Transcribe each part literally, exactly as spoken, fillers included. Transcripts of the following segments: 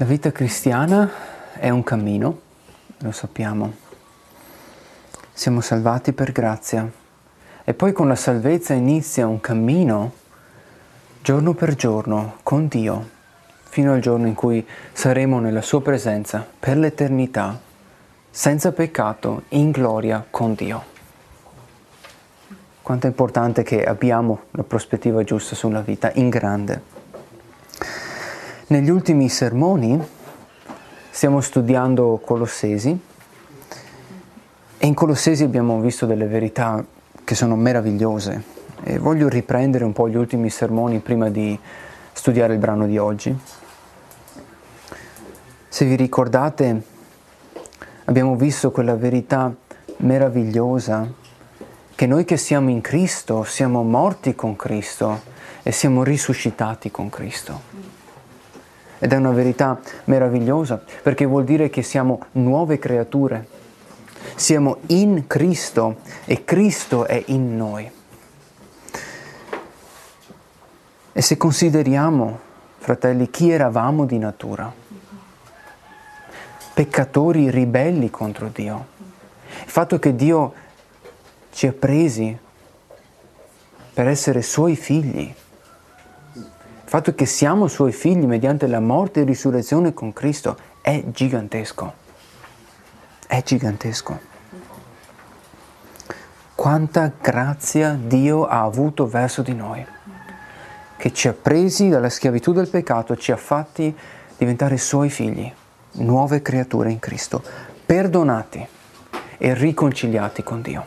La vita cristiana è un cammino, lo sappiamo. Siamo salvati per grazia e poi con la salvezza inizia un cammino giorno per giorno con Dio, fino al giorno in cui saremo nella Sua presenza per l'eternità, senza peccato, in gloria con Dio. Quanto è importante che abbiamo la prospettiva giusta sulla vita, in grande. Negli ultimi sermoni stiamo studiando Colossesi e in Colossesi abbiamo visto delle verità che sono meravigliose e voglio riprendere un po' gli ultimi sermoni prima di studiare il brano di oggi. Se vi ricordate, abbiamo visto quella verità meravigliosa che noi che siamo in Cristo siamo morti con Cristo e siamo risuscitati con Cristo. Ed è una verità meravigliosa perché vuol dire che siamo nuove creature. Siamo in Cristo e Cristo è in noi. E se consideriamo, fratelli, chi eravamo di natura, peccatori ribelli contro Dio, il fatto che Dio ci ha presi per essere Suoi figli, il fatto che siamo Suoi figli mediante la morte e risurrezione con Cristo è gigantesco. È gigantesco. Quanta grazia Dio ha avuto verso di noi, che ci ha presi dalla schiavitù del peccato, ci ha fatti diventare Suoi figli, nuove creature in Cristo, perdonati e riconciliati con Dio.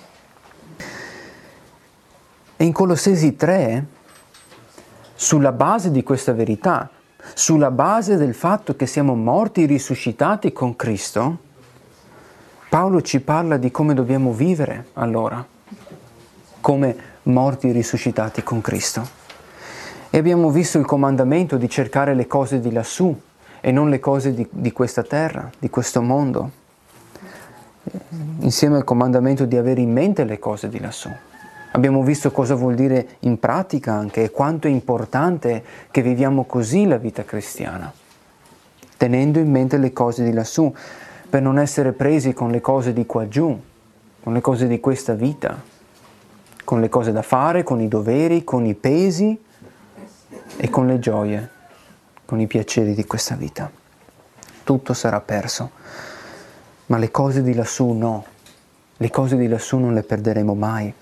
E in Colossesi tre, sulla base di questa verità, sulla base del fatto che siamo morti e risuscitati con Cristo, Paolo ci parla di come dobbiamo vivere allora, come morti e risuscitati con Cristo. E abbiamo visto il comandamento di cercare le cose di lassù e non le cose di, di questa terra, di questo mondo, insieme al comandamento di avere in mente le cose di lassù. Abbiamo visto cosa vuol dire in pratica anche e quanto è importante che viviamo così la vita cristiana, tenendo in mente le cose di lassù, per non essere presi con le cose di qua giù, con le cose di questa vita, con le cose da fare, con i doveri, con i pesi e con le gioie, con i piaceri di questa vita. Tutto sarà perso, ma le cose di lassù no, le cose di lassù non le perderemo mai.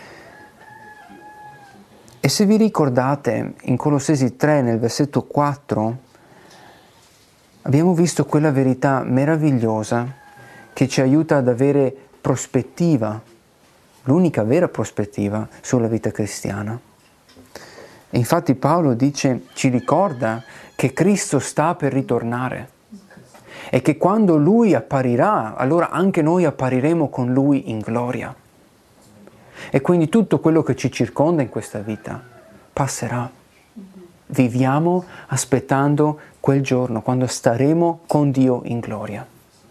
E se vi ricordate, in Colossesi tre, nel versetto quattro, abbiamo visto quella verità meravigliosa che ci aiuta ad avere prospettiva, l'unica vera prospettiva sulla vita cristiana. E infatti Paolo dice, ci ricorda che Cristo sta per ritornare e che quando Lui apparirà, allora anche noi appariremo con Lui in gloria. E quindi tutto quello che ci circonda in questa vita passerà. Viviamo aspettando quel giorno, quando staremo con Dio in gloria.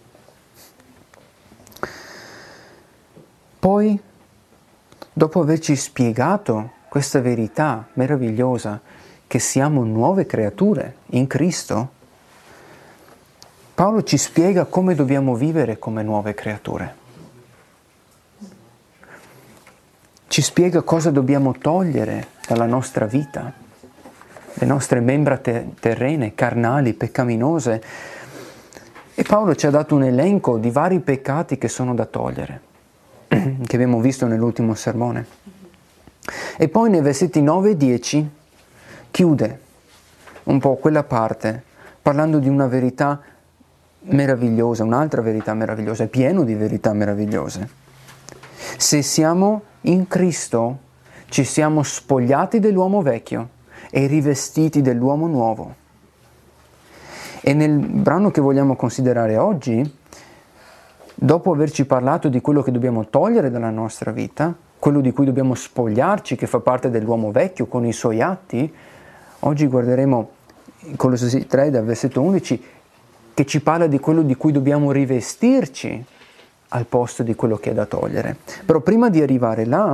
Poi, dopo averci spiegato questa verità meravigliosa, che siamo nuove creature in Cristo, Paolo ci spiega come dobbiamo vivere come nuove creature. Ci spiega cosa dobbiamo togliere dalla nostra vita, le nostre membra te- terrene, carnali, peccaminose. E Paolo ci ha dato un elenco di vari peccati che sono da togliere, che abbiamo visto nell'ultimo sermone. E poi nei versetti nove e dieci chiude un po' quella parte, parlando di una verità meravigliosa, un'altra verità meravigliosa, è pieno di verità meravigliose. Se siamo in Cristo, ci siamo spogliati dell'uomo vecchio e rivestiti dell'uomo nuovo. E nel brano che vogliamo considerare oggi, dopo averci parlato di quello che dobbiamo togliere dalla nostra vita, quello di cui dobbiamo spogliarci, che fa parte dell'uomo vecchio con i suoi atti, oggi guarderemo Colossesi tre dal versetto undici, che ci parla di quello di cui dobbiamo rivestirci al posto di quello che è da togliere. Però prima di arrivare là,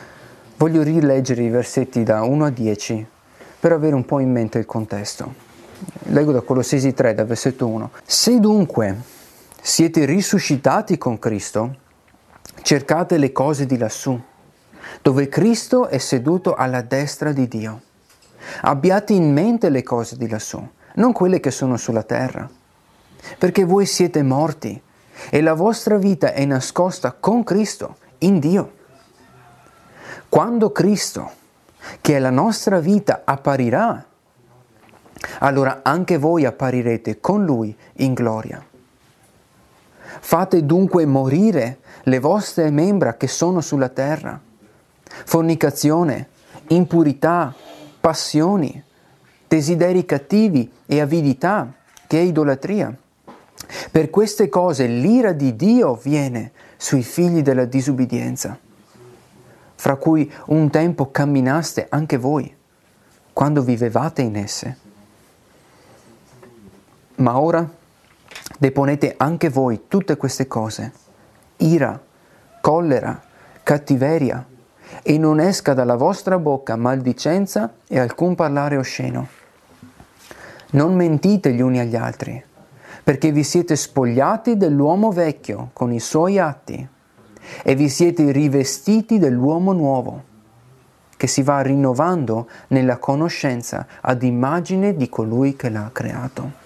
voglio rileggere i versetti da uno a dieci per avere un po' in mente il contesto. Leggo da Colossesi tre, dal versetto uno. Se dunque siete risuscitati con Cristo, cercate le cose di lassù, dove Cristo è seduto alla destra di Dio. Abbiate in mente le cose di lassù, non quelle che sono sulla terra, perché voi siete morti e la vostra vita è nascosta con Cristo in Dio. Quando Cristo, che è la nostra vita, apparirà, allora anche voi apparirete con Lui in gloria. Fate dunque morire le vostre membra che sono sulla terra: fornicazione, impurità, passioni, desideri cattivi e avidità, che è idolatria. Per queste cose l'ira di Dio viene sui figli della disubbidienza, fra cui un tempo camminaste anche voi, quando vivevate in esse. Ma ora deponete anche voi tutte queste cose: ira, collera, cattiveria, e non esca dalla vostra bocca maldicenza e alcun parlare osceno. Non mentite gli uni agli altri, perché vi siete spogliati dell'uomo vecchio con i suoi atti e vi siete rivestiti dell'uomo nuovo, che si va rinnovando nella conoscenza ad immagine di colui che l'ha creato.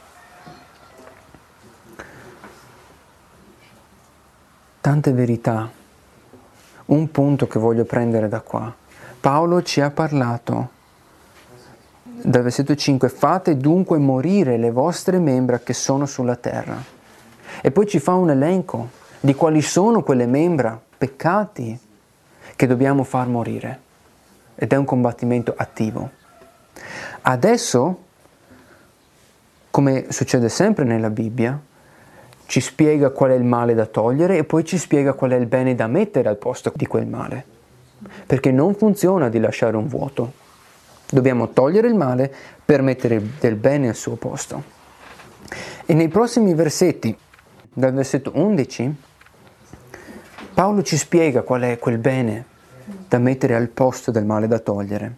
Tante verità. Un punto che voglio prendere da qua. Paolo ci ha parlato dal versetto cinque: fate dunque morire le vostre membra che sono sulla terra. E poi ci fa un elenco di quali sono quelle membra, peccati, che dobbiamo far morire. Ed è un combattimento attivo. Adesso, come succede sempre nella Bibbia, ci spiega qual è il male da togliere e poi ci spiega qual è il bene da mettere al posto di quel male. Perché non funziona di lasciare un vuoto. Dobbiamo togliere il male per mettere del bene al suo posto. E nei prossimi versetti, dal versetto undici, Paolo ci spiega qual è quel bene da mettere al posto del male da togliere.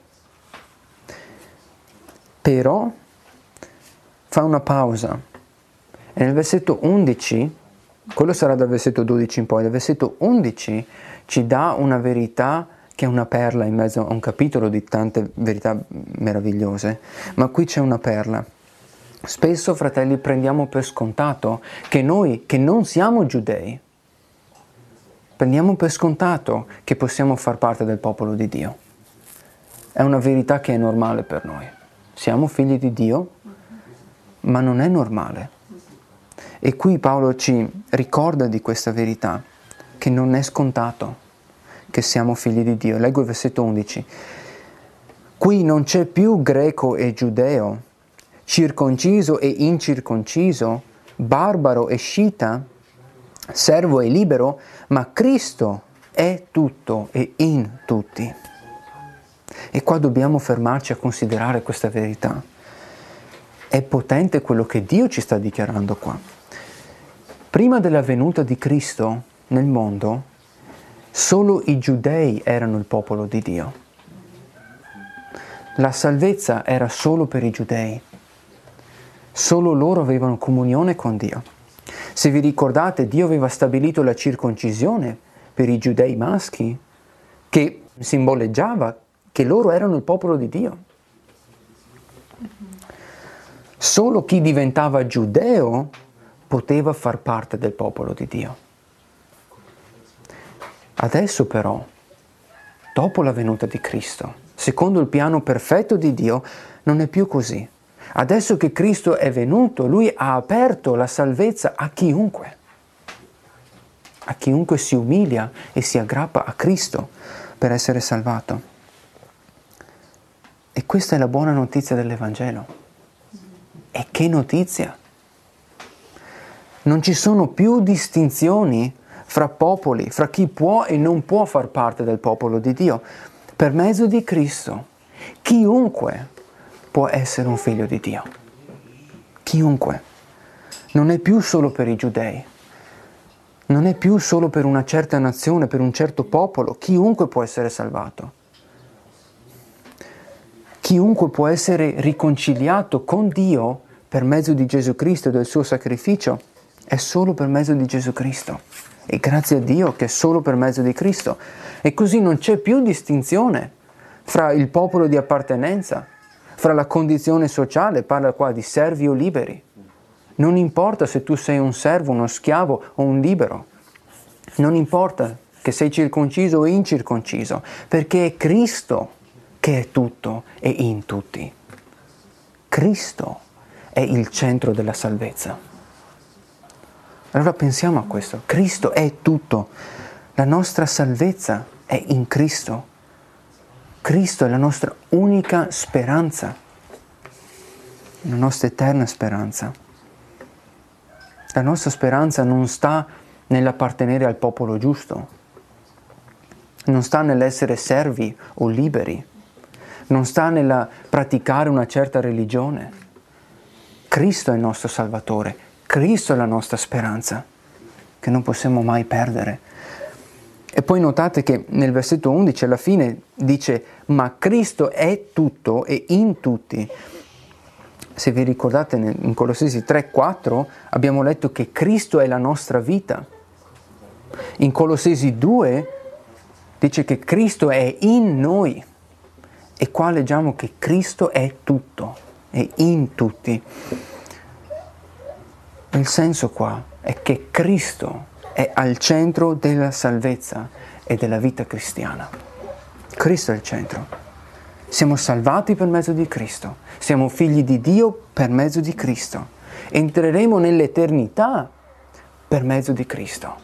Però fa una pausa. E nel versetto undici, quello sarà dal versetto dodici in poi, dal versetto undici ci dà una verità che è una perla in mezzo a un capitolo di tante verità meravigliose, ma qui c'è una perla. Spesso, fratelli, prendiamo per scontato che noi, che non siamo giudei, prendiamo per scontato che possiamo far parte del popolo di Dio. È una verità che è normale per noi. Siamo figli di Dio, ma non è normale. E qui Paolo ci ricorda di questa verità, che non è scontato che siamo figli di Dio. Leggo il versetto undici. Qui non c'è più greco e giudeo, circonciso e incirconciso, barbaro e scita, servo e libero, ma Cristo è tutto e in tutti. E qua dobbiamo fermarci a considerare questa verità. È potente quello che Dio ci sta dichiarando qua. Prima della venuta di Cristo nel mondo, solo i giudei erano il popolo di Dio. La salvezza era solo per i giudei. Solo loro avevano comunione con Dio. Se vi ricordate, Dio aveva stabilito la circoncisione per i giudei maschi, che simboleggiava che loro erano il popolo di Dio. Solo chi diventava giudeo poteva far parte del popolo di Dio. Adesso però, dopo la venuta di Cristo, secondo il piano perfetto di Dio, non è più così. Adesso che Cristo è venuto, Lui ha aperto la salvezza a chiunque. A chiunque si umilia e si aggrappa a Cristo per essere salvato. E questa è la buona notizia dell'Evangelo. E che notizia! Non ci sono più distinzioni fra popoli, fra chi può e non può far parte del popolo di Dio. Per mezzo di Cristo, chiunque può essere un figlio di Dio. Chiunque. Non è più solo per i giudei. Non è più solo per una certa nazione, per un certo popolo. Chiunque può essere salvato. Chiunque può essere riconciliato con Dio per mezzo di Gesù Cristo e del suo sacrificio è solo per mezzo di Gesù Cristo. E grazie a Dio che è solo per mezzo di Cristo. E così non c'è più distinzione fra il popolo di appartenenza, fra la condizione sociale, parla qua di servi o liberi. Non importa se tu sei un servo, uno schiavo o un libero. Non importa che sei circonciso o incirconciso, perché è Cristo che è tutto e in tutti. Cristo è il centro della salvezza. Allora pensiamo a questo. Cristo è tutto. La nostra salvezza è in Cristo. Cristo è la nostra unica speranza, la nostra eterna speranza. La nostra speranza non sta nell'appartenere al popolo giusto, non sta nell'essere servi o liberi, non sta nel praticare una certa religione. Cristo è il nostro Salvatore, Cristo è la nostra speranza, che non possiamo mai perdere. E poi notate che nel versetto undici alla fine dice: ma Cristo è tutto e in tutti. Se vi ricordate in Colossesi tre quattro abbiamo letto che Cristo è la nostra vita. In Colossesi due dice che Cristo è in noi. E qua leggiamo che Cristo è tutto, è in tutti. Il senso qua è che Cristo è al centro della salvezza e della vita cristiana. Cristo è il centro. Siamo salvati per mezzo di Cristo. Siamo figli di Dio per mezzo di Cristo. Entreremo nell'eternità per mezzo di Cristo.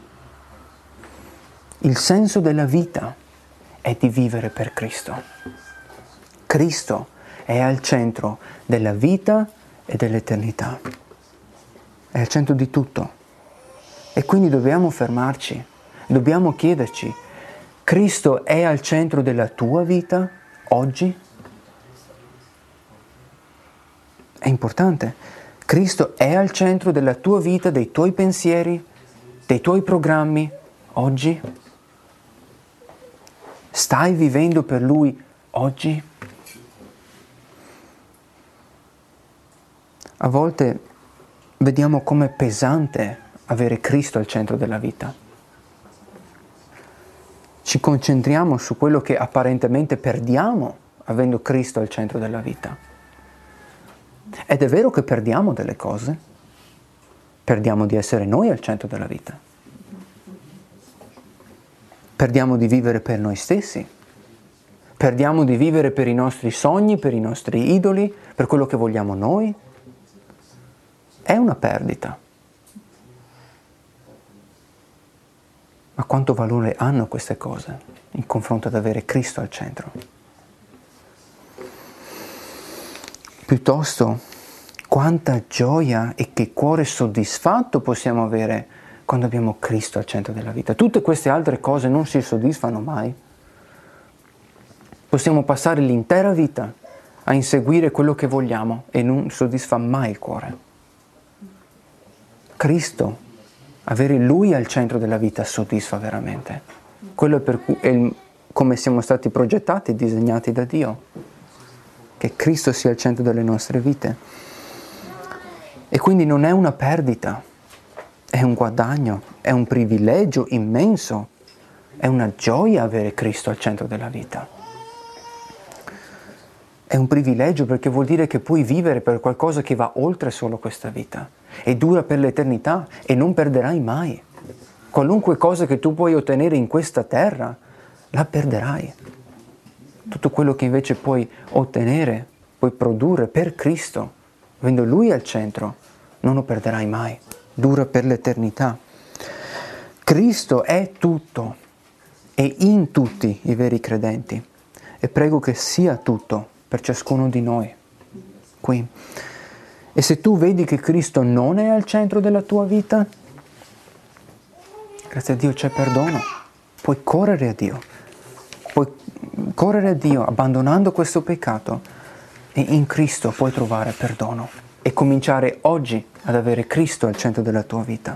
Il senso della vita è di vivere per Cristo. Cristo è al centro della vita e dell'eternità. È al centro di tutto. E quindi dobbiamo fermarci, dobbiamo chiederci: Cristo è al centro della tua vita oggi? È importante. Cristo è al centro della tua vita, dei tuoi pensieri, dei tuoi programmi oggi? Stai vivendo per Lui oggi? A volte vediamo com'è pesante avere Cristo al centro della vita. Ci concentriamo su quello che apparentemente perdiamo avendo Cristo al centro della vita. Ed è vero che perdiamo delle cose. Perdiamo di essere noi al centro della vita. Perdiamo di vivere per noi stessi. Perdiamo di vivere per i nostri sogni, per i nostri idoli, per quello che vogliamo noi. È una perdita. Ma quanto valore hanno queste cose in confronto ad avere Cristo al centro? Piuttosto, quanta gioia e che cuore soddisfatto possiamo avere quando abbiamo Cristo al centro della vita. Tutte queste altre cose non si soddisfano mai. Possiamo passare l'intera vita a inseguire quello che vogliamo e non soddisfa mai il cuore. Cristo, avere Lui al centro della vita soddisfa veramente. Quello è, per cui, è il, come siamo stati progettati e disegnati da Dio. Che Cristo sia al centro delle nostre vite. E quindi non è una perdita, è un guadagno, è un privilegio immenso, è una gioia avere Cristo al centro della vita. È un privilegio perché vuol dire che puoi vivere per qualcosa che va oltre solo questa vita e dura per l'eternità e non perderai mai. Qualunque cosa che tu puoi ottenere in questa terra, la perderai. Tutto quello che invece puoi ottenere, puoi produrre per Cristo, avendo Lui al centro, non lo perderai mai. Dura per l'eternità. Cristo è tutto e in tutti i veri credenti. E prego che sia tutto per ciascuno di noi qui. E se tu vedi che Cristo non è al centro della tua vita, grazie a Dio c'è perdono. Puoi correre a Dio. Puoi correre a Dio abbandonando questo peccato e in Cristo puoi trovare perdono e cominciare oggi ad avere Cristo al centro della tua vita.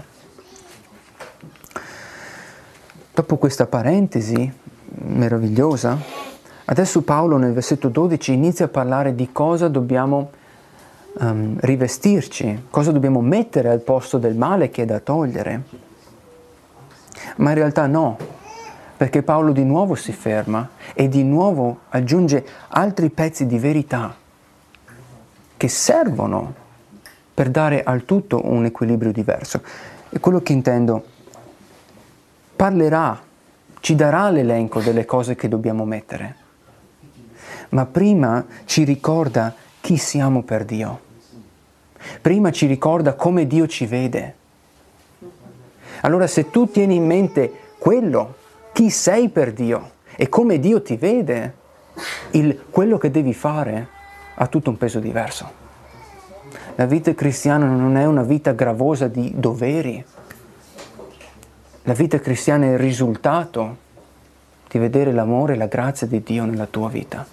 Dopo questa parentesi meravigliosa, Adesso Paolo nel versetto dodici inizia a parlare di cosa dobbiamo um, rivestirci, cosa dobbiamo mettere al posto del male che è da togliere. Ma in realtà no, perché Paolo di nuovo si ferma e di nuovo aggiunge altri pezzi di verità che servono per dare al tutto un equilibrio diverso. E quello che intendo, parlerà, ci darà l'elenco delle cose che dobbiamo mettere, ma prima ci ricorda chi siamo per Dio. Prima ci ricorda come Dio ci vede. Allora se tu tieni in mente quello, chi sei per Dio e come Dio ti vede, il, quello che devi fare ha tutto un peso diverso. La vita cristiana non è una vita gravosa di doveri. La vita cristiana è il risultato di vedere l'amore e la grazia di Dio nella tua vita.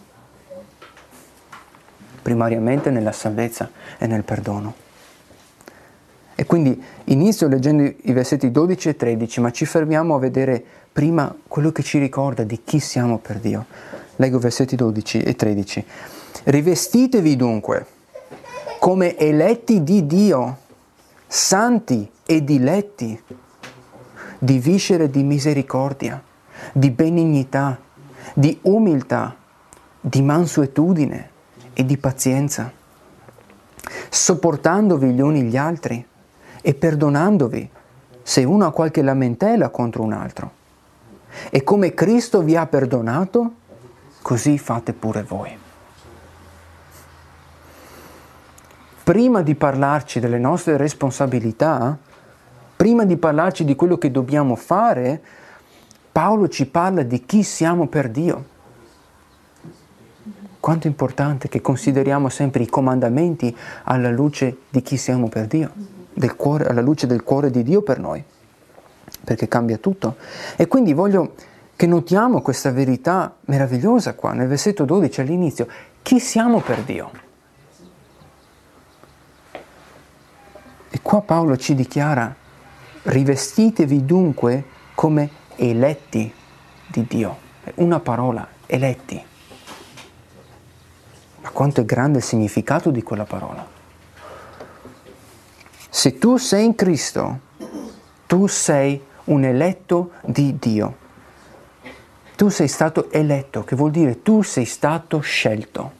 Primariamente nella salvezza e nel perdono. E quindi inizio leggendo i versetti dodici e tredici, ma ci fermiamo a vedere prima quello che ci ricorda di chi siamo per Dio. Leggo versetti dodici e tredici. Rivestitevi dunque come eletti di Dio, santi e diletti, di viscere di misericordia, di benignità, di umiltà, di mansuetudine e di pazienza, sopportandovi gli uni gli altri e perdonandovi se uno ha qualche lamentela contro un altro. E come Cristo vi ha perdonato, così fate pure voi. Prima di parlarci delle nostre responsabilità, prima di parlarci di quello che dobbiamo fare, Paolo ci parla di chi siamo per Dio. Quanto è importante che consideriamo sempre i comandamenti alla luce di chi siamo per Dio, del cuore, alla luce del cuore di Dio per noi, perché cambia tutto. E quindi voglio che notiamo questa verità meravigliosa qua, nel versetto dodici all'inizio. Chi siamo per Dio? E qua Paolo ci dichiara: rivestitevi dunque come eletti di Dio. Una parola, eletti. Ma quanto è grande il significato di quella parola. Se tu sei in Cristo, tu sei un eletto di Dio. Tu sei stato eletto, che vuol dire tu sei stato scelto.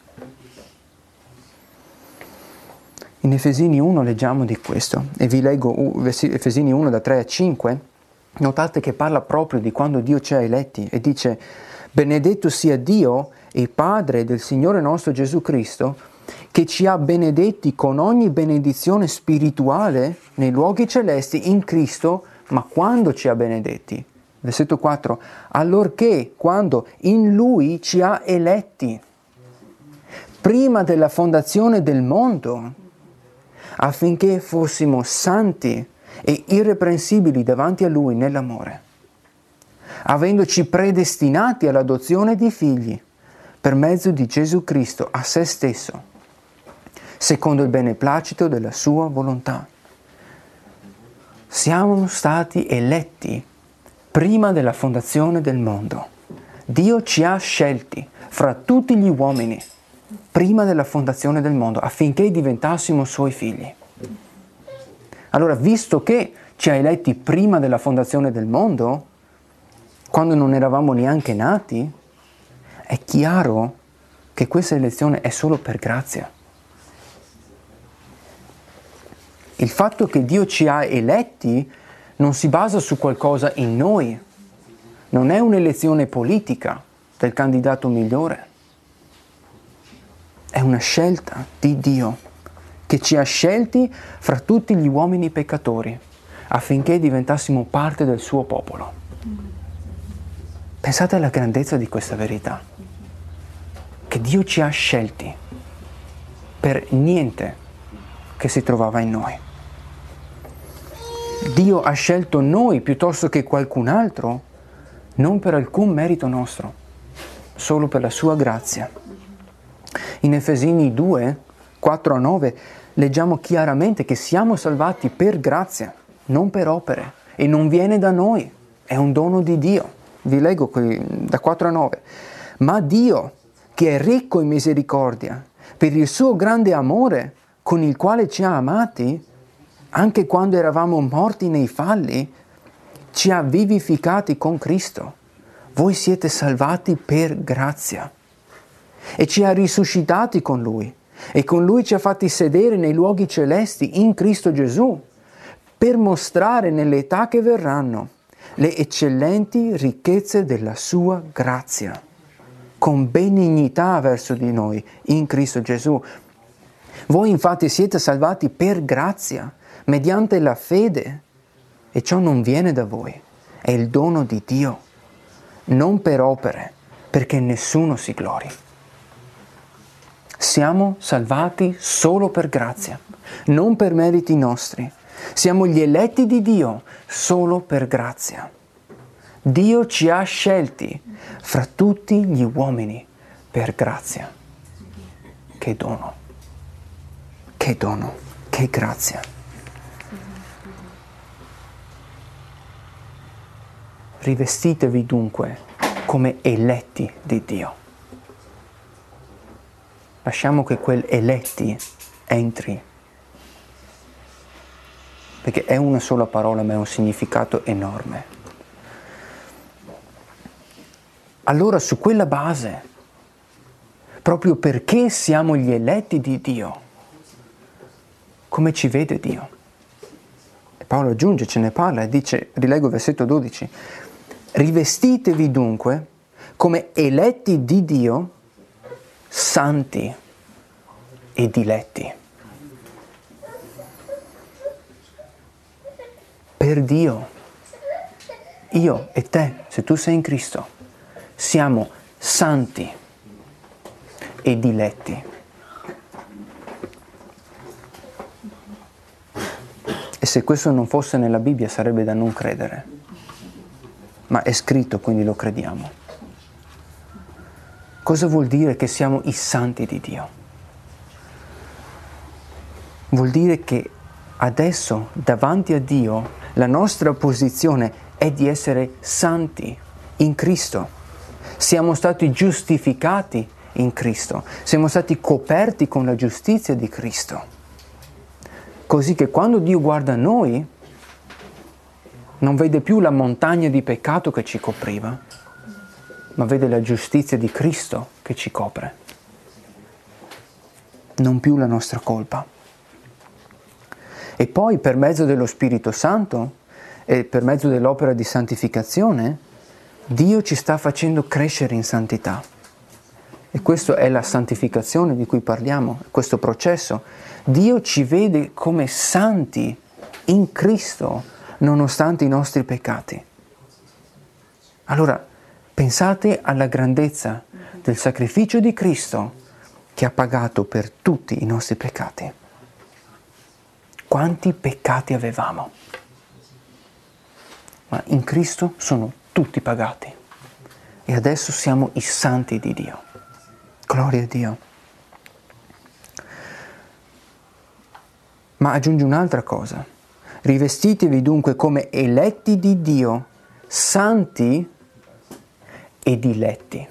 In Efesini uno leggiamo di questo, e vi leggo Efesini uno da tre a cinque, notate che parla proprio di quando Dio ci ha eletti e dice: benedetto sia Dio e Padre del Signore nostro Gesù Cristo, che ci ha benedetti con ogni benedizione spirituale nei luoghi celesti in Cristo. Ma quando ci ha benedetti? Versetto quattro, allorché, quando in Lui ci ha eletti, prima della fondazione del mondo, affinché fossimo santi e irreprensibili davanti a Lui nell'amore, avendoci predestinati all'adozione di figli per mezzo di Gesù Cristo a se stesso, secondo il beneplacito della sua volontà. Siamo stati eletti prima della fondazione del mondo. Dio ci ha scelti fra tutti gli uomini prima della fondazione del mondo, affinché diventassimo Suoi figli. Allora, visto che ci ha eletti prima della fondazione del mondo, quando non eravamo neanche nati, è chiaro che questa elezione è solo per grazia. Il fatto che Dio ci ha eletti non si basa su qualcosa in noi, non è un'elezione politica del candidato migliore. È una scelta di Dio che ci ha scelti fra tutti gli uomini peccatori affinché diventassimo parte del suo popolo. Pensate alla grandezza di questa verità, che Dio ci ha scelti per niente che si trovava in noi. Dio ha scelto noi piuttosto che qualcun altro, non per alcun merito nostro, solo per la sua grazia. In Efesini due, quattro a nove, leggiamo chiaramente che siamo salvati per grazia, non per opere, e non viene da noi, è un dono di Dio. Vi leggo qui da quattro a nove. Ma Dio, che è ricco in misericordia, per il suo grande amore con il quale ci ha amati, anche quando eravamo morti nei falli, ci ha vivificati con Cristo. Voi siete salvati per grazia. E ci ha risuscitati con Lui. E con Lui ci ha fatti sedere nei luoghi celesti in Cristo Gesù, per mostrare nelle età che verranno le eccellenti ricchezze della sua grazia, con benignità verso di noi in Cristo Gesù. Voi infatti siete salvati per grazia, mediante la fede, e ciò non viene da voi, è il dono di Dio, non per opere, perché nessuno si glori. Siamo salvati solo per grazia, non per meriti nostri. Siamo gli eletti di Dio solo per grazia. Dio ci ha scelti fra tutti gli uomini per grazia. Che dono, che dono, che grazia. Rivestitevi dunque come eletti di Dio. Lasciamo che quel eletti entri, perché è una sola parola ma è un significato enorme. Allora su quella base, proprio perché siamo gli eletti di Dio, come ci vede Dio? E Paolo aggiunge, ce ne parla e dice, rileggo il versetto dodici, rivestitevi dunque come eletti di Dio, santi e diletti. Per Dio, io e te, se tu sei in Cristo, siamo santi e diletti. E se questo non fosse nella Bibbia sarebbe da non credere, ma è scritto, quindi lo crediamo. Cosa vuol dire che siamo i santi di Dio? Vuol dire che adesso, davanti a Dio, la nostra posizione è di essere santi in Cristo. Siamo stati giustificati in Cristo. Siamo stati coperti con la giustizia di Cristo. Così che quando Dio guarda noi, non vede più la montagna di peccato che ci copriva, ma vede la giustizia di Cristo che ci copre. Non più la nostra colpa. E poi per mezzo dello Spirito Santo e per mezzo dell'opera di santificazione, Dio ci sta facendo crescere in santità. E questa è la santificazione di cui parliamo, questo processo. Dio ci vede come santi in Cristo, nonostante i nostri peccati. Allora, pensate alla grandezza del sacrificio di Cristo che ha pagato per tutti i nostri peccati. Quanti peccati avevamo? Ma in Cristo sono tutti pagati. E adesso siamo i santi di Dio. Gloria a Dio. Ma aggiunge un'altra cosa. Rivestitevi dunque come eletti di Dio, santi e diletti.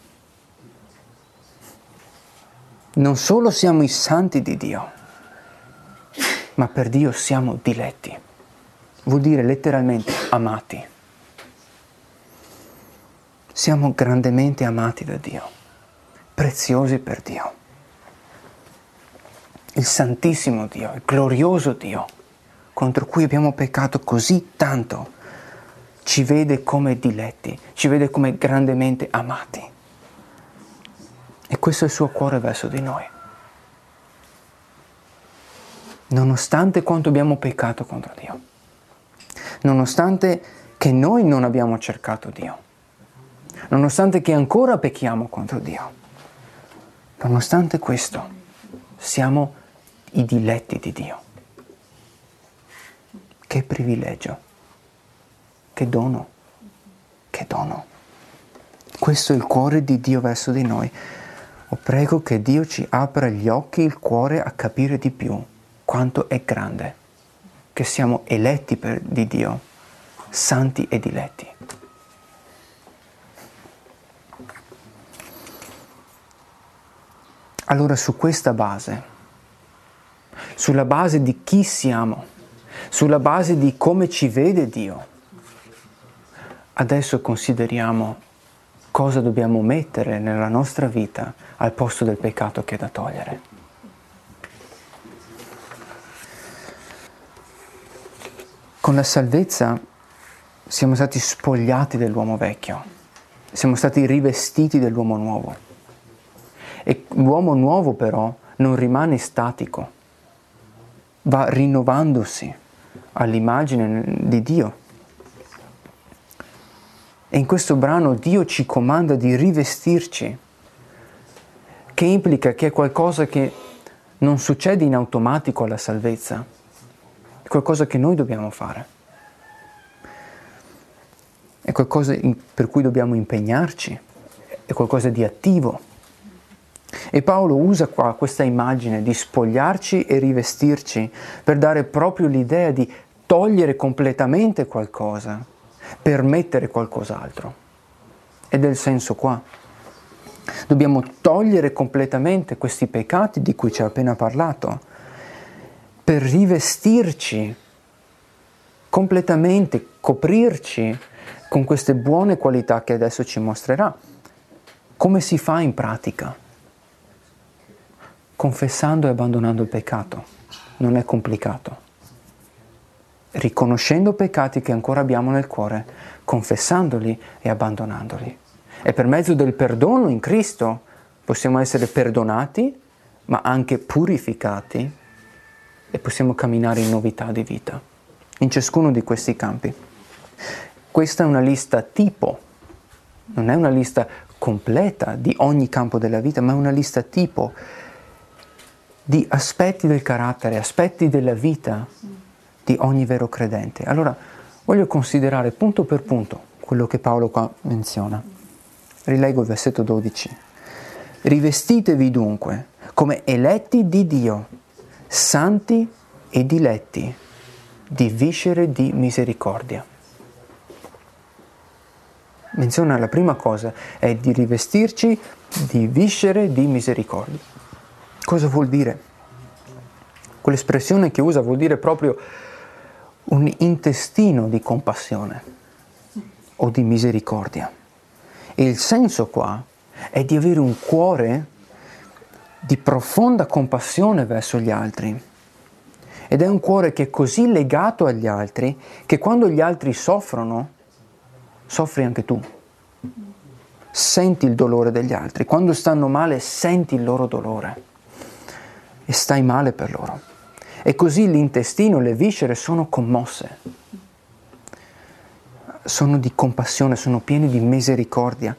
Non solo siamo i santi di Dio, ma per Dio siamo diletti. Vuol dire letteralmente amati. Siamo grandemente amati da Dio, preziosi per Dio. Il Santissimo Dio, il glorioso Dio, contro cui abbiamo peccato così tanto, ci vede come diletti, ci vede come grandemente amati. E questo è il suo cuore verso di noi. Nonostante quanto abbiamo peccato contro Dio, nonostante che noi non abbiamo cercato Dio, nonostante che ancora pecchiamo contro Dio, nonostante questo, siamo i diletti di Dio. Che privilegio, che dono, che dono. Questo è il cuore di Dio verso di noi. O prego che Dio ci apra gli occhi, il cuore a capire di più quanto è grande, che siamo eletti per, di Dio, santi e diletti. Allora su questa base, sulla base di chi siamo, sulla base di come ci vede Dio, adesso consideriamo cosa dobbiamo mettere nella nostra vita al posto del peccato che è da togliere. Con la salvezza siamo stati spogliati dell'uomo vecchio, siamo stati rivestiti dell'uomo nuovo. E l'uomo nuovo però non rimane statico, va rinnovandosi all'immagine di Dio. E in questo brano Dio ci comanda di rivestirci, che implica che è qualcosa che non succede in automatico alla salvezza, è qualcosa che noi dobbiamo fare, è qualcosa per cui dobbiamo impegnarci, è qualcosa di attivo. E Paolo usa qua questa immagine di spogliarci e rivestirci per dare proprio l'idea di togliere completamente qualcosa per mettere qualcos'altro. Ed è il senso qua. Dobbiamo togliere completamente questi peccati di cui ci ha appena parlato per rivestirci completamente, coprirci con queste buone qualità che adesso ci mostrerà. Come si fa in pratica? Confessando e abbandonando il peccato. Non è complicato. Riconoscendo peccati che ancora abbiamo nel cuore, confessandoli e abbandonandoli. E per mezzo del perdono in Cristo possiamo essere perdonati, ma anche purificati, e possiamo camminare in novità di vita, in ciascuno di questi campi. Questa è una lista tipo, non è una lista completa di ogni campo della vita, ma è una lista tipo di aspetti del carattere, aspetti della vita di ogni vero credente. Allora, voglio considerare punto per punto quello che Paolo qua menziona. Rileggo il versetto dodici. Rivestitevi dunque come eletti di Dio, santi e diletti, di viscere di misericordia. Menziona la prima cosa, è di rivestirci di viscere di misericordia. Cosa vuol dire? Quell'espressione che usa vuol dire proprio un intestino di compassione o di misericordia. E il senso qua è di avere un cuore di profonda compassione verso gli altri. Ed è un cuore che è così legato agli altri che quando gli altri soffrono, soffri anche tu. Senti il dolore degli altri. Quando stanno male, senti il loro dolore. E stai male per loro. E così l'intestino, le viscere sono commosse. Sono di compassione, sono pieni di misericordia.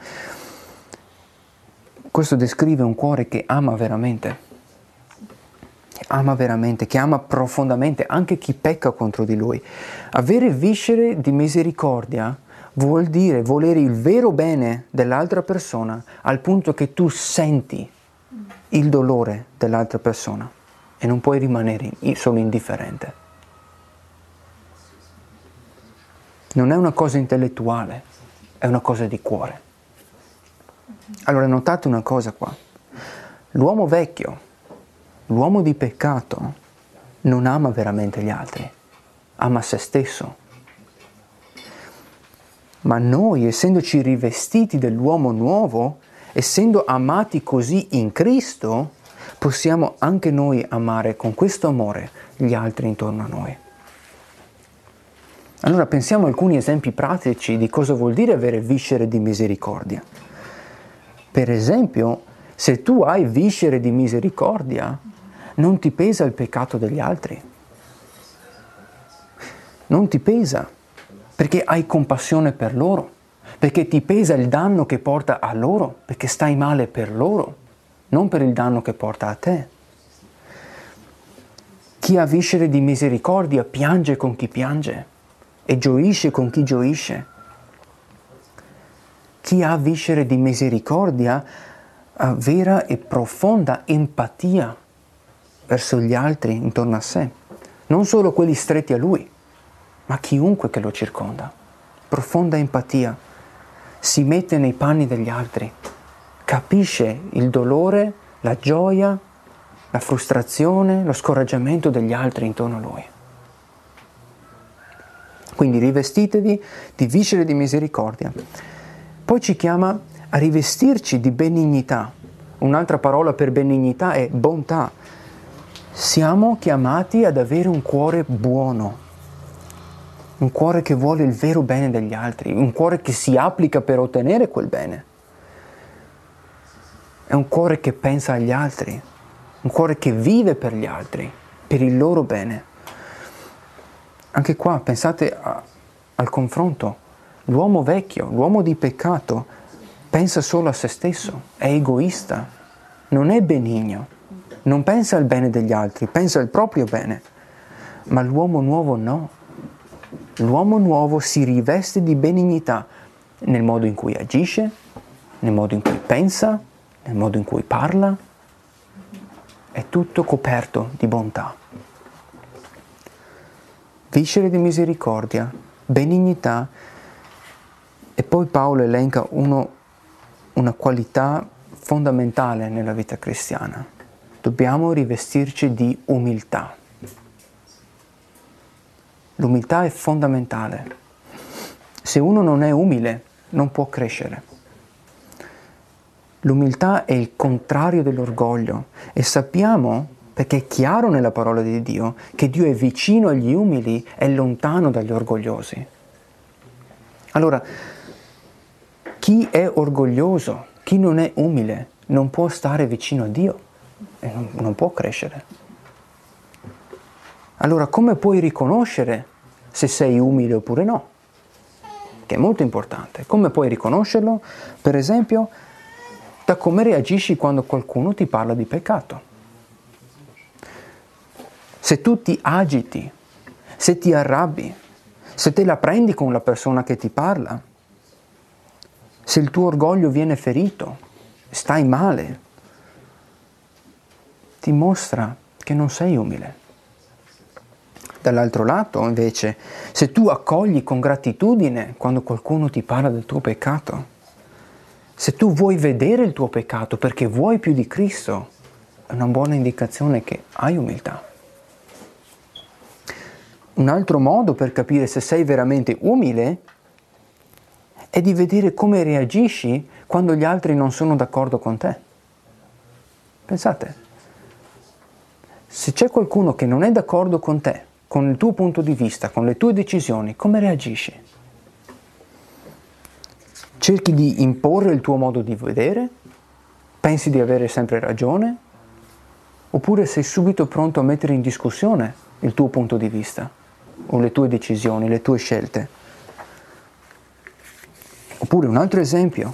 Questo descrive un cuore che ama veramente. Che ama veramente, che ama profondamente anche chi pecca contro di lui. Avere viscere di misericordia vuol dire volere il vero bene dell'altra persona al punto che tu senti il dolore dell'altra persona e non puoi rimanere solo indifferente. Non è una cosa intellettuale, è una cosa di cuore. Allora notate una cosa qua. L'uomo vecchio, l'uomo di peccato, non ama veramente gli altri, ama se stesso. Ma noi, essendoci rivestiti dell'uomo nuovo, essendo amati così in Cristo, possiamo anche noi amare con questo amore gli altri intorno a noi. Allora pensiamo a alcuni esempi pratici di cosa vuol dire avere viscere di misericordia. Per esempio, se tu hai viscere di misericordia, non ti pesa il peccato degli altri. Non ti pesa, perché hai compassione per loro, perché ti pesa il danno che porta a loro, perché stai male per loro, non per il danno che porta a te. Chi ha viscere di misericordia piange con chi piange e gioisce con chi gioisce. Chi ha viscere di misericordia ha vera e profonda empatia verso gli altri intorno a sé, non solo quelli stretti a lui, ma chiunque che lo circonda. Profonda empatia, si mette nei panni degli altri, capisce il dolore la gioia, la frustrazione, lo scoraggiamento degli altri intorno a lui. Quindi rivestitevi di viscere di misericordia. Poi ci chiama a rivestirci di benignità. Un'altra parola per benignità è bontà. Siamo chiamati ad avere un cuore buono, un cuore che vuole il vero bene degli altri, un cuore che si applica per ottenere quel bene. È un cuore che pensa agli altri, un cuore che vive per gli altri, per il loro bene. Anche qua pensate a, al confronto. L'uomo vecchio, l'uomo di peccato, pensa solo a se stesso, è egoista, non è benigno, non pensa al bene degli altri, pensa al proprio bene. Ma l'uomo nuovo no. L'uomo nuovo si riveste di benignità nel modo in cui agisce, nel modo in cui pensa, nel modo in cui parla. È tutto coperto di bontà. Viscere di misericordia, benignità, e poi Paolo elenca uno, una qualità fondamentale nella vita cristiana. Dobbiamo rivestirci di umiltà. L'umiltà è fondamentale. Se uno non è umile, non può crescere. L'umiltà è il contrario dell'orgoglio e sappiamo, perché è chiaro nella parola di Dio, che Dio è vicino agli umili e lontano dagli orgogliosi. Allora, chi è orgoglioso, chi non è umile, non può stare vicino a Dio e non, non può crescere. Allora, come puoi riconoscere se sei umile oppure no? Che è molto importante. Come puoi riconoscerlo? Per esempio, da come reagisci quando qualcuno ti parla di peccato. Se tu ti agiti, se ti arrabbi, se te la prendi con la persona che ti parla, se il tuo orgoglio viene ferito, stai male, ti mostra che non sei umile. Dall'altro lato, invece, se tu accogli con gratitudine quando qualcuno ti parla del tuo peccato, se tu vuoi vedere il tuo peccato perché vuoi più di Cristo, è una buona indicazione che hai umiltà. Un altro modo per capire se sei veramente umile è di vedere come reagisci quando gli altri non sono d'accordo con te. Pensate, se c'è qualcuno che non è d'accordo con te, con il tuo punto di vista, con le tue decisioni, come reagisci? Cerchi di imporre il tuo modo di vedere? Pensi di avere sempre ragione? Oppure sei subito pronto a mettere in discussione il tuo punto di vista o le tue decisioni, le tue scelte? Oppure un altro esempio.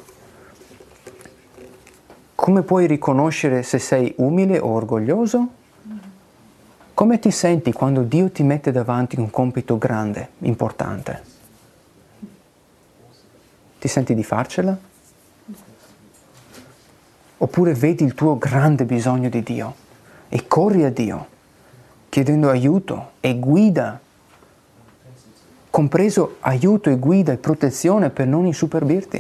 Come puoi riconoscere se sei umile o orgoglioso? Come ti senti quando Dio ti mette davanti un compito grande, importante? Ti senti di farcela? Oppure vedi il tuo grande bisogno di Dio e corri a Dio chiedendo aiuto e guida, compreso aiuto e guida e protezione per non insuperbirti?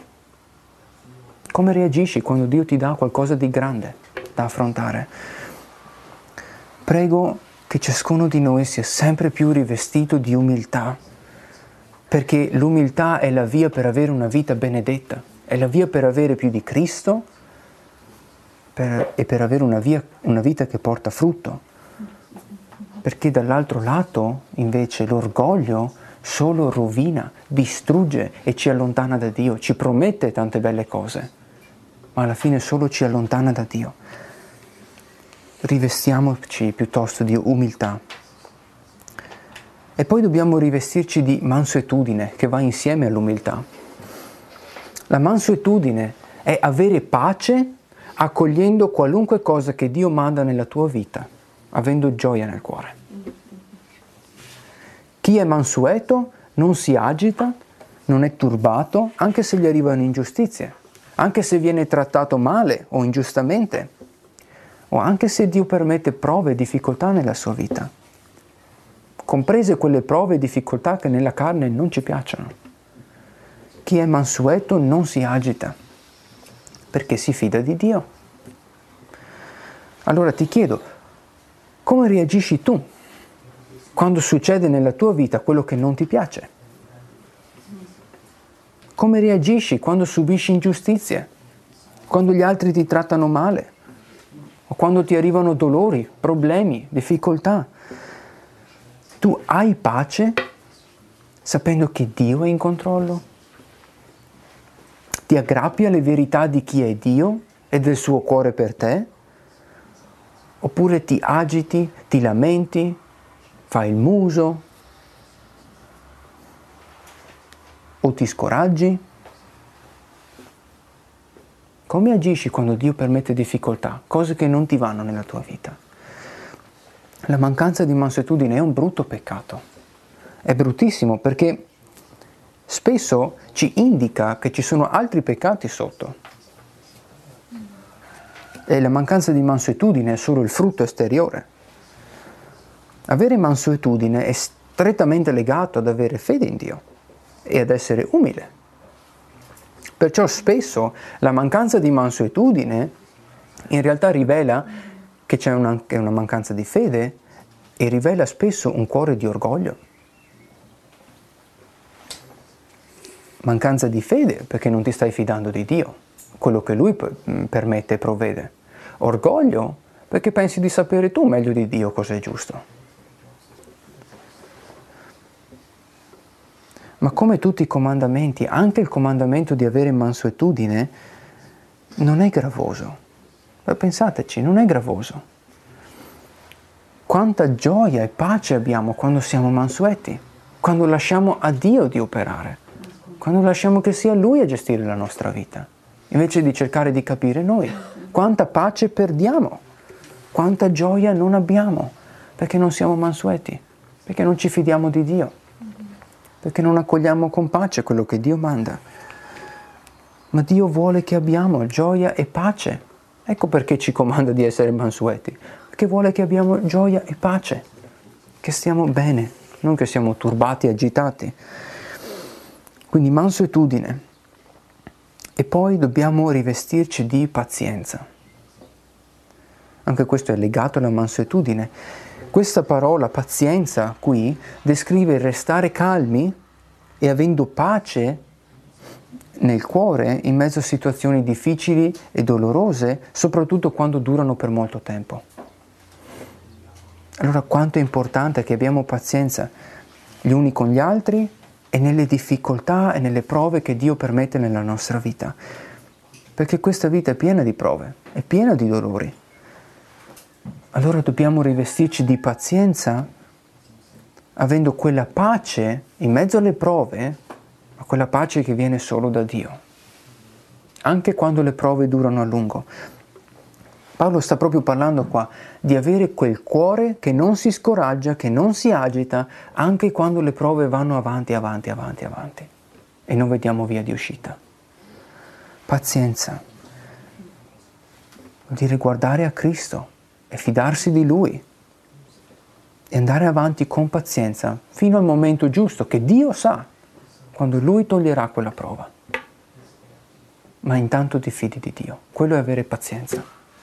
Come reagisci quando Dio ti dà qualcosa di grande da affrontare? Prego che ciascuno di noi sia sempre più rivestito di umiltà, perché l'umiltà è la via per avere una vita benedetta, è la via per avere più di Cristo per, e per avere una, via, una vita che porta frutto. Perché dall'altro lato, invece, l'orgoglio solo rovina, distrugge e ci allontana da Dio, ci promette tante belle cose, ma alla fine solo ci allontana da Dio. Rivestiamoci piuttosto di umiltà. E poi dobbiamo rivestirci di mansuetudine, che va insieme all'umiltà. La mansuetudine è avere pace accogliendo qualunque cosa che Dio manda nella tua vita, avendo gioia nel cuore. Chi è mansueto non si agita, non è turbato, anche se gli arrivano ingiustizie, anche se viene trattato male o ingiustamente, o anche se Dio permette prove e difficoltà nella sua vita, comprese quelle prove e difficoltà che nella carne non ci piacciono. Chi è mansueto non si agita, perché si fida di Dio. Allora ti chiedo, come reagisci tu quando succede nella tua vita quello che non ti piace? Come reagisci quando subisci ingiustizie? Quando gli altri ti trattano male? O quando ti arrivano dolori, problemi, difficoltà? Tu hai pace sapendo che Dio è in controllo? Ti aggrappi alle verità di chi è Dio e del suo cuore per te? Oppure ti agiti, ti lamenti, fai il muso o ti scoraggi? Come agisci quando Dio permette difficoltà, cose che non ti vanno nella tua vita? La mancanza di mansuetudine è un brutto peccato. È bruttissimo perché spesso ci indica che ci sono altri peccati sotto. E la mancanza di mansuetudine è solo il frutto esteriore. Avere mansuetudine è strettamente legato ad avere fede in Dio e ad essere umile. Perciò spesso la mancanza di mansuetudine in realtà rivela che c'è una, che una mancanza di fede e rivela spesso un cuore di orgoglio. Mancanza di fede perché non ti stai fidando di Dio, quello che Lui permette e provvede. Orgoglio perché pensi di sapere tu meglio di Dio cosa è giusto. Ma come tutti i comandamenti, anche il comandamento di avere mansuetudine non è gravoso. Ma pensateci, non è gravoso. Quanta gioia e pace abbiamo quando siamo mansueti, quando lasciamo a Dio di operare, quando lasciamo che sia Lui a gestire la nostra vita, invece di cercare di capire noi. Quanta pace perdiamo, quanta gioia non abbiamo, perché non siamo mansueti, perché non ci fidiamo di Dio. Perché non accogliamo con pace quello che Dio manda. Ma Dio vuole che abbiamo gioia e pace. Ecco perché ci comanda di essere mansueti. Perché vuole che abbiamo gioia e pace. Che stiamo bene, non che siamo turbati e agitati. Quindi mansuetudine. E poi dobbiamo rivestirci di pazienza. Anche questo è legato alla mansuetudine. Questa parola pazienza qui descrive il restare calmi e avendo pace nel cuore in mezzo a situazioni difficili e dolorose, soprattutto quando durano per molto tempo. Allora quanto è importante che abbiamo pazienza gli uni con gli altri e nelle difficoltà e nelle prove che Dio permette nella nostra vita. Perché questa vita è piena di prove, è piena di dolori. Allora dobbiamo rivestirci di pazienza, avendo quella pace in mezzo alle prove, ma quella pace che viene solo da Dio, anche quando le prove durano a lungo. Paolo sta proprio parlando qua di avere quel cuore che non si scoraggia, che non si agita, anche quando le prove vanno avanti, avanti, avanti, avanti, e non vediamo via di uscita. Pazienza vuol dire guardare a Cristo e fidarsi di Lui e andare avanti con pazienza fino al momento giusto che Dio sa quando Lui toglierà quella prova. Ma intanto ti fidi di Dio. Quello è avere pazienza.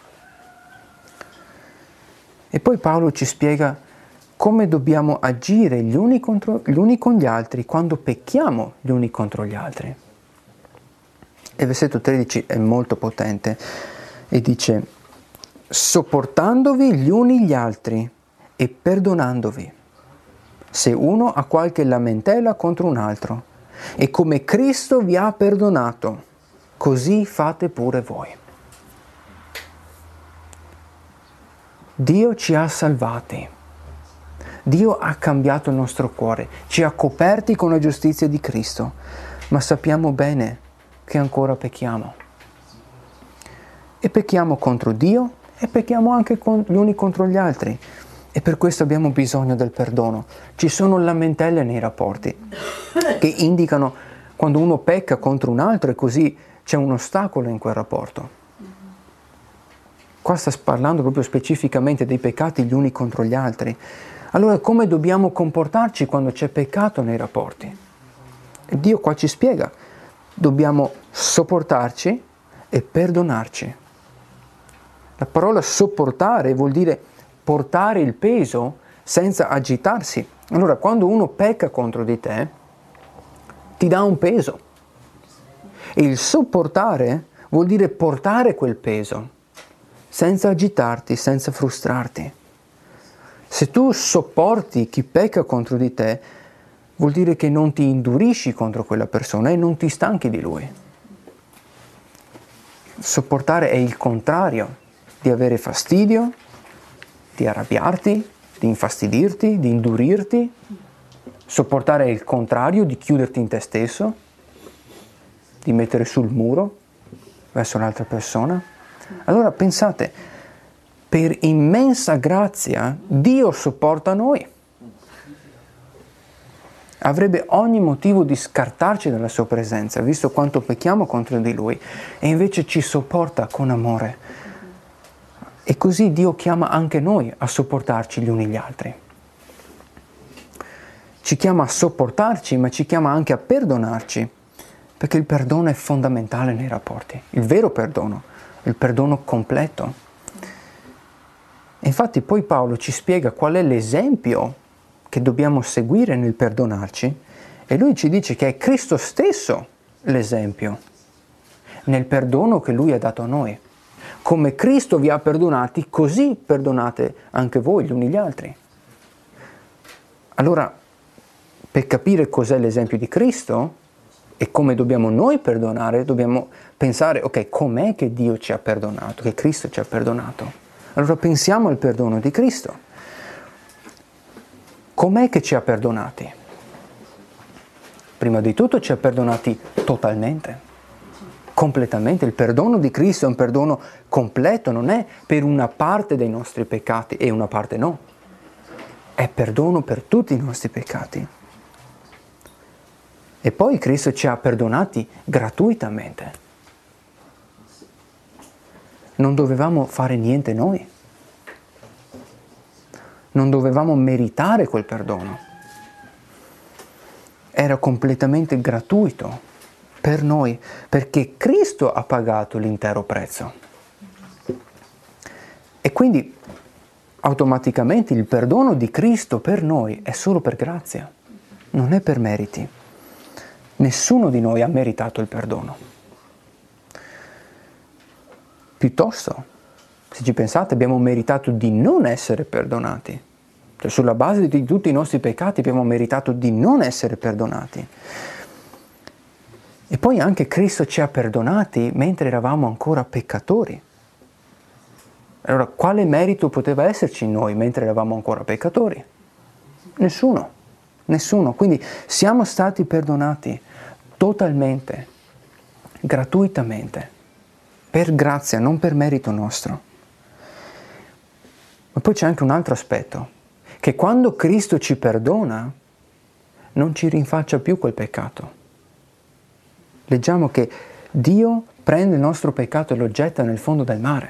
E poi Paolo ci spiega come dobbiamo agire gli uni, contro, gli uni con gli altri quando pecchiamo gli uni contro gli altri. E il versetto tredici è molto potente e dice: sopportandovi gli uni gli altri e perdonandovi, se uno ha qualche lamentela contro un altro, e come Cristo vi ha perdonato, così fate pure voi. Dio ci ha salvati, Dio ha cambiato il nostro cuore, ci ha coperti con la giustizia di Cristo, ma sappiamo bene che ancora pecchiamo. E pecchiamo contro Dio e pecchiamo anche con gli uni contro gli altri. E per questo abbiamo bisogno del perdono. Ci sono lamentele nei rapporti che indicano quando uno pecca contro un altro e così c'è un ostacolo in quel rapporto. Qua sta parlando proprio specificamente dei peccati gli uni contro gli altri. Allora come dobbiamo comportarci quando c'è peccato nei rapporti? E Dio qua ci spiega. Dobbiamo sopportarci e perdonarci. La parola sopportare vuol dire portare il peso senza agitarsi. Allora, quando uno pecca contro di te, ti dà un peso. E il sopportare vuol dire portare quel peso senza agitarti, senza frustrarti. Se tu sopporti chi pecca contro di te, vuol dire che non ti indurisci contro quella persona e non ti stanchi di lui. Sopportare è il contrario di avere fastidio, di arrabbiarti, di infastidirti, di indurirti. Sopportare è il contrario di chiuderti in te stesso, di mettere sul muro verso l'altra persona. Allora pensate, per immensa grazia Dio sopporta noi. Avrebbe ogni motivo di scartarci dalla sua presenza, visto quanto pecchiamo contro di Lui, e invece ci sopporta con amore. E così Dio chiama anche noi a sopportarci gli uni gli altri. Ci chiama a sopportarci, ma ci chiama anche a perdonarci, perché il perdono è fondamentale nei rapporti, il vero perdono, il perdono completo. E infatti poi Paolo ci spiega qual è l'esempio che dobbiamo seguire nel perdonarci, e lui ci dice che è Cristo stesso l'esempio nel perdono che lui ha dato a noi. Come Cristo vi ha perdonati, così perdonate anche voi gli uni gli altri. Allora, per capire cos'è l'esempio di Cristo e come dobbiamo noi perdonare, dobbiamo pensare, ok, com'è che Dio ci ha perdonato, che Cristo ci ha perdonato? Allora pensiamo al perdono di Cristo. Com'è che ci ha perdonati? Prima di tutto ci ha perdonati totalmente, completamente. Il perdono di Cristo è un perdono completo, non è per una parte dei nostri peccati e una parte no. È perdono per tutti i nostri peccati. E poi Cristo ci ha perdonati gratuitamente. Non dovevamo fare niente noi. Non dovevamo meritare quel perdono. Era completamente gratuito per noi, perché Cristo ha pagato l'intero prezzo. E quindi automaticamente il perdono di Cristo per noi è solo per grazia, non è per meriti. Nessuno di noi ha meritato il perdono. Piuttosto, se ci pensate, abbiamo meritato di non essere perdonati. Cioè, sulla base di tutti i nostri peccati abbiamo meritato di non essere perdonati. E poi anche Cristo ci ha perdonati mentre eravamo ancora peccatori. Allora, quale merito poteva esserci in noi mentre eravamo ancora peccatori? Nessuno, nessuno. Quindi siamo stati perdonati totalmente, gratuitamente, per grazia, non per merito nostro. Ma poi c'è anche un altro aspetto, che quando Cristo ci perdona, non ci rinfaccia più quel peccato. Leggiamo che Dio prende il nostro peccato e lo getta nel fondo del mare.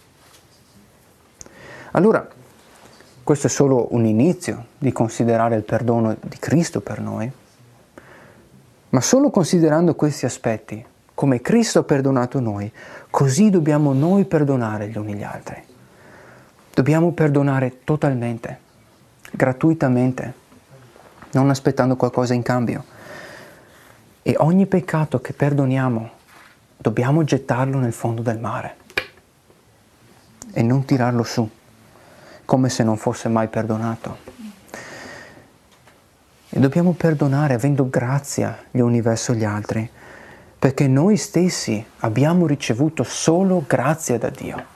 Allora, questo è solo un inizio di considerare il perdono di Cristo per noi, ma solo considerando questi aspetti, come Cristo ha perdonato noi, così dobbiamo noi perdonare gli uni gli altri. Dobbiamo perdonare totalmente, gratuitamente, non aspettando qualcosa in cambio. E ogni peccato che perdoniamo, dobbiamo gettarlo nel fondo del mare e non tirarlo su, come se non fosse mai perdonato. E dobbiamo perdonare avendo grazia gli uni verso gli altri, perché noi stessi abbiamo ricevuto solo grazia da Dio.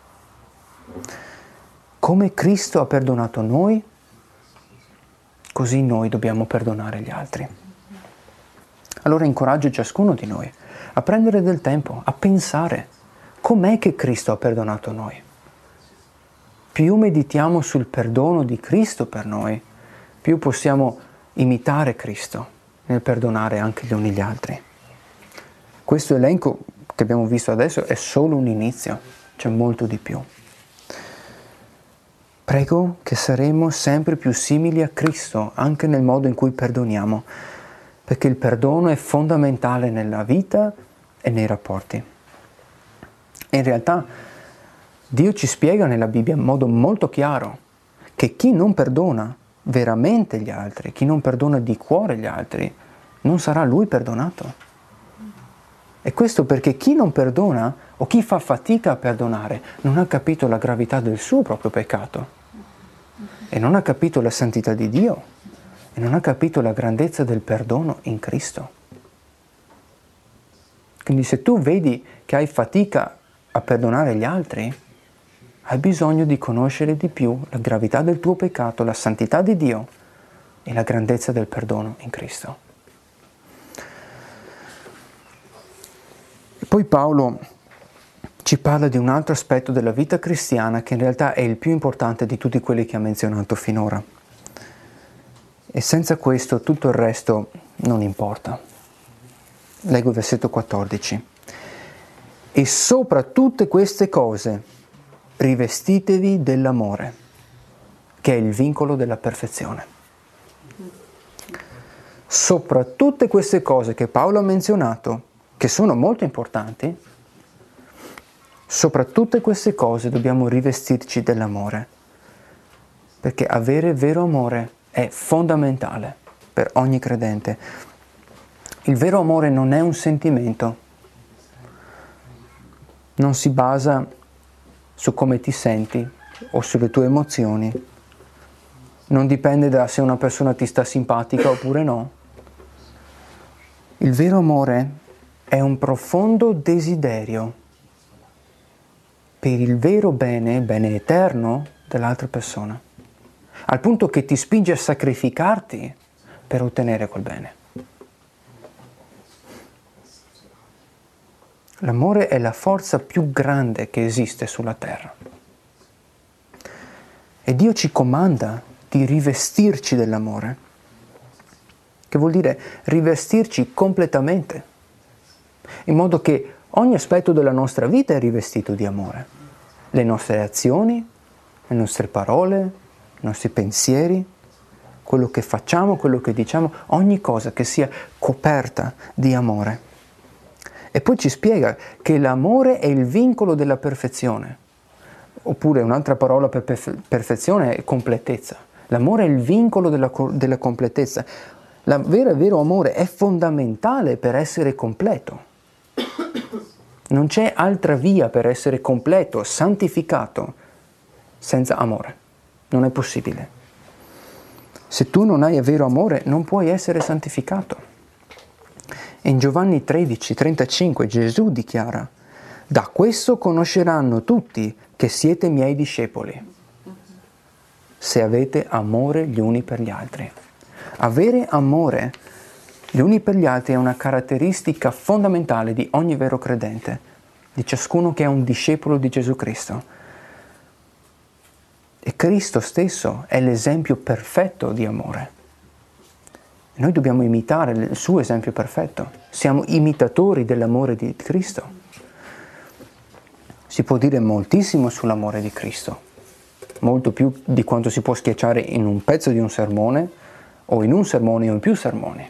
Come Cristo ha perdonato noi, così noi dobbiamo perdonare gli altri. Allora incoraggio ciascuno di noi a prendere del tempo, a pensare com'è che Cristo ha perdonato noi. Più meditiamo sul perdono di Cristo per noi, più possiamo imitare Cristo nel perdonare anche gli uni gli altri. Questo elenco che abbiamo visto adesso è solo un inizio, c'è molto di più. Prego che saremo sempre più simili a Cristo anche nel modo in cui perdoniamo, perché il perdono è fondamentale nella vita e nei rapporti. E in realtà Dio ci spiega nella Bibbia in modo molto chiaro che chi non perdona veramente gli altri, chi non perdona di cuore gli altri, non sarà lui perdonato. E questo perché chi non perdona o chi fa fatica a perdonare non ha capito la gravità del suo proprio peccato e non ha capito la santità di Dio e non ha capito la grandezza del perdono in Cristo. Quindi se tu vedi che hai fatica a perdonare gli altri, hai bisogno di conoscere di più la gravità del tuo peccato, la santità di Dio e la grandezza del perdono in Cristo. E poi Paolo ci parla di un altro aspetto della vita cristiana che in realtà è il più importante di tutti quelli che ha menzionato finora. E senza questo tutto il resto non importa. Leggo il versetto quattordici. E sopra tutte queste cose rivestitevi dell'amore, che è il vincolo della perfezione. Sopra tutte queste cose che Paolo ha menzionato, che sono molto importanti, sopra tutte queste cose dobbiamo rivestirci dell'amore, perché avere vero amore è fondamentale per ogni credente. Il vero amore non è un sentimento, non si basa su come ti senti o sulle tue emozioni, non dipende da se una persona ti sta simpatica oppure no. Il vero amore è un profondo desiderio per il vero bene, bene eterno dell'altra persona, al punto che ti spinge a sacrificarti per ottenere quel bene. L'amore è la forza più grande che esiste sulla terra. E Dio ci comanda di rivestirci dell'amore, che vuol dire rivestirci completamente, in modo che ogni aspetto della nostra vita è rivestito di amore. Le nostre azioni, le nostre parole, i nostri pensieri, quello che facciamo, quello che diciamo, ogni cosa che sia coperta di amore. E poi ci spiega che l'amore è il vincolo della perfezione, oppure un'altra parola per perfe- perfezione è completezza. L'amore è il vincolo della, della completezza. Il vero, vero amore è fondamentale per essere completo. Non c'è altra via per essere completo, santificato, senza amore. Non è possibile. Se tu non hai vero amore, non puoi essere santificato. In Giovanni tredici, trentacinque Gesù dichiara: da questo conosceranno tutti che siete miei discepoli, se avete amore gli uni per gli altri. Avere amore gli uni per gli altri è una caratteristica fondamentale di ogni vero credente, di ciascuno che è un discepolo di Gesù Cristo. E Cristo stesso è l'esempio perfetto di amore. Noi dobbiamo imitare il suo esempio perfetto. Siamo imitatori dell'amore di Cristo. Si può dire moltissimo sull'amore di Cristo, molto più di quanto si può schiacciare in un pezzo di un sermone o in un sermone o in più sermoni.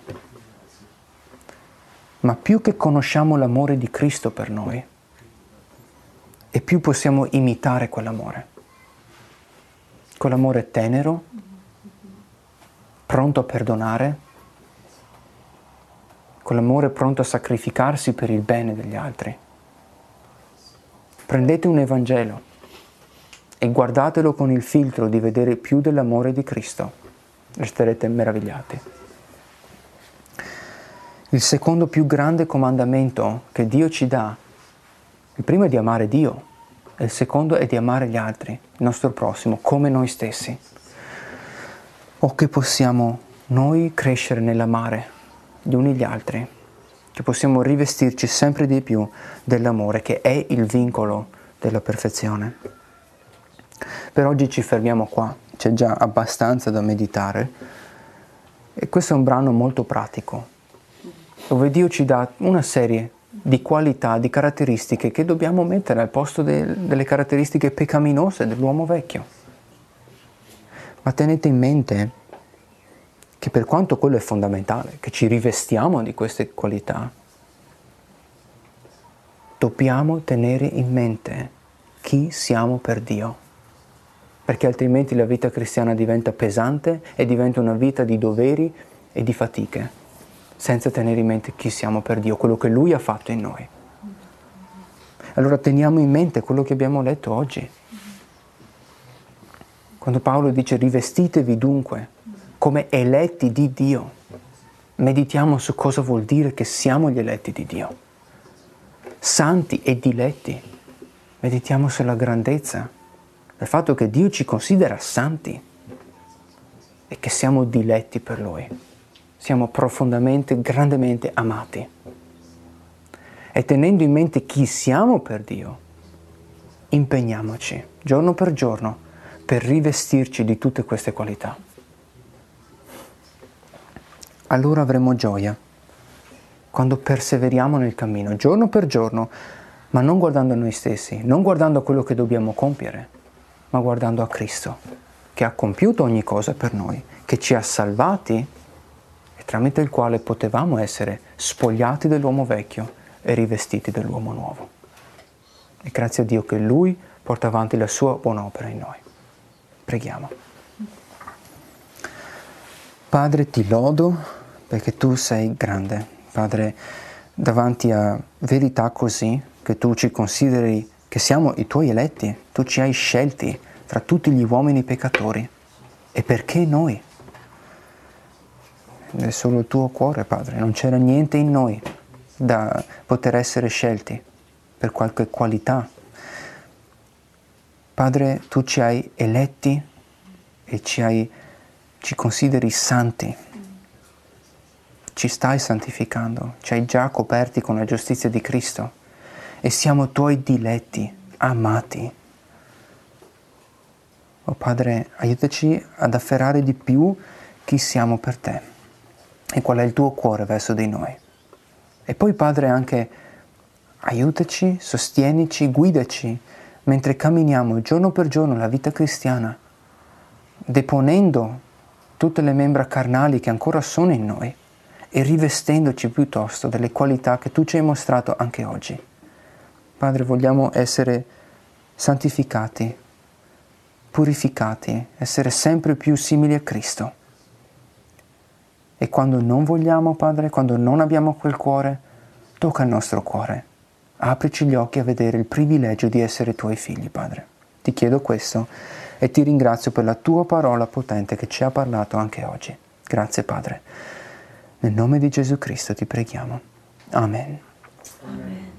Ma più che conosciamo l'amore di Cristo per noi, e più possiamo imitare quell'amore. Quell'amore tenero, pronto a perdonare, quell'amore pronto a sacrificarsi per il bene degli altri. Prendete un Evangelo e guardatelo con il filtro di vedere più dell'amore di Cristo. Resterete meravigliati. Il secondo più grande comandamento che Dio ci dà, il primo è di amare Dio, e il secondo è di amare gli altri, il nostro prossimo, come noi stessi. O che possiamo noi crescere nell'amare gli uni gli altri, che possiamo rivestirci sempre di più dell'amore, che è il vincolo della perfezione. Per oggi ci fermiamo qua, c'è già abbastanza da meditare, e questo è un brano molto pratico, dove Dio ci dà una serie di qualità, di caratteristiche che dobbiamo mettere al posto de- delle caratteristiche peccaminose dell'uomo vecchio. Ma tenete in mente che per quanto quello è fondamentale, che ci rivestiamo di queste qualità, dobbiamo tenere in mente che chi siamo per Dio, perché altrimenti la vita cristiana diventa pesante e diventa una vita di doveri e di fatiche, senza tenere in mente chi siamo per Dio, quello che Lui ha fatto in noi. Allora teniamo in mente quello che abbiamo letto oggi. Quando Paolo dice rivestitevi dunque come eletti di Dio, meditiamo su cosa vuol dire che siamo gli eletti di Dio. Santi e diletti, meditiamo sulla grandezza del fatto che Dio ci considera santi e che siamo diletti per Lui. Siamo profondamente, grandemente amati. E tenendo in mente chi siamo per Dio, impegniamoci giorno per giorno per rivestirci di tutte queste qualità. Allora avremo gioia quando perseveriamo nel cammino, giorno per giorno, ma non guardando a noi stessi, non guardando a quello che dobbiamo compiere, ma guardando a Cristo, che ha compiuto ogni cosa per noi, che ci ha salvati e tramite il quale potevamo essere spogliati dell'uomo vecchio e rivestiti dell'uomo nuovo. E grazie a Dio che Lui porta avanti la sua buona opera in noi. Preghiamo. Padre, ti lodo perché tu sei grande. Padre, davanti a verità così, che tu ci consideri che siamo i tuoi eletti, tu ci hai scelti tra tutti gli uomini peccatori. E perché noi? È solo il tuo cuore, Padre, non c'era niente in noi da poter essere scelti per qualche qualità. Padre, tu ci hai eletti e ci, hai, ci consideri santi. Ci stai santificando, ci hai già coperti con la giustizia di Cristo e siamo tuoi diletti, amati. Oh Padre, aiutaci ad afferrare di più chi siamo per te e qual è il tuo cuore verso di noi. E poi Padre anche aiutaci, sostienici, guidaci mentre camminiamo giorno per giorno la vita cristiana, deponendo tutte le membra carnali che ancora sono in noi e rivestendoci piuttosto delle qualità che tu ci hai mostrato anche oggi. Padre, vogliamo essere santificati, purificati, essere sempre più simili a Cristo. E quando non vogliamo, Padre, quando non abbiamo quel cuore, tocca il nostro cuore. Aprici gli occhi a vedere il privilegio di essere tuoi figli, Padre. Ti chiedo questo e ti ringrazio per la tua parola potente che ci ha parlato anche oggi. Grazie, Padre. Nel nome di Gesù Cristo ti preghiamo. Amen. Amen.